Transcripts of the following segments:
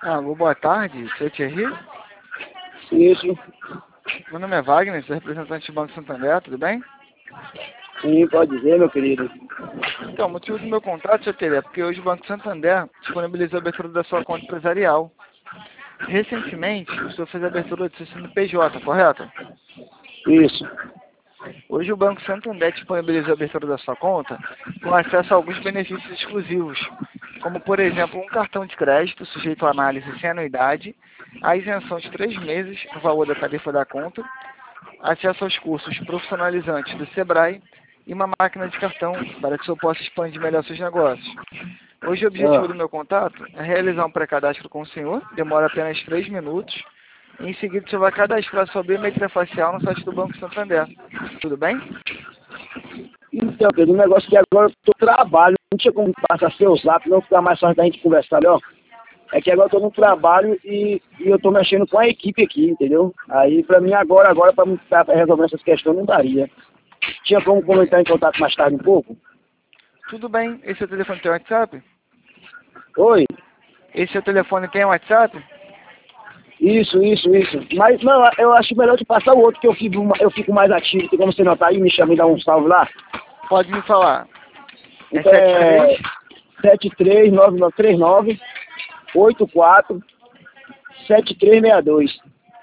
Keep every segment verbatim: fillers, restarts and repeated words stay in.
Alô, boa tarde, seu Thierry? Isso. Meu nome é Wagner, sou representante do Banco Santander, tudo bem? Sim, pode dizer, meu querido. Então, o motivo do meu contrato, seu Thierry, é porque hoje o Banco Santander disponibilizou a abertura da sua conta empresarial. Recentemente, o senhor fez a abertura do seu C N P J, correto? Isso. Hoje o Banco Santander disponibilizou a abertura da sua conta com acesso a alguns benefícios exclusivos, como, por exemplo, um cartão de crédito sujeito à análise sem anuidade, a isenção de três meses no valor da tarifa da conta, acesso aos cursos profissionalizantes do Sebrae e uma máquina de cartão para que o senhor possa expandir melhor seus negócios. Hoje o objetivo Ah, do meu contato é realizar um pré-cadastro com o senhor, demora apenas três minutos, e em seguida você vai cadastrar sua biometria facial no site do Banco Santander. Tudo bem? então, querido, o negócio que agora eu tô trabalho, não tinha como passar seu zap, não ficar mais fácil da gente conversar melhor. É que agora eu tô no trabalho e, e eu tô mexendo com a equipe aqui, entendeu? Aí pra mim agora, agora pra mim estar resolvendo essas questões não daria. Tinha como comentar em contato mais tarde um pouco? Tudo bem. Esse seu telefone tem WhatsApp? Oi? Esse seu telefone tem WhatsApp? Isso, isso, isso. Mas não, eu acho melhor te passar o outro que eu fico, eu fico mais ativo, porque como você não tá aí, me chama e dá um salve lá. Pode me falar. É Então é sete três nove nove três nove oito quatro sete três seis dois.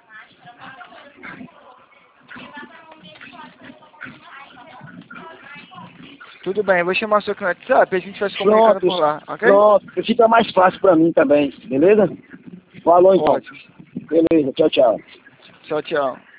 Tudo bem, eu vou chamar o seu aqui no WhatsApp e a gente vai se comunicando Pronto, por lá, ok? pronto. Fica mais fácil pra mim também, beleza? Falou então. Ótimo. Beleza, tchau, tchau. Tchau, tchau.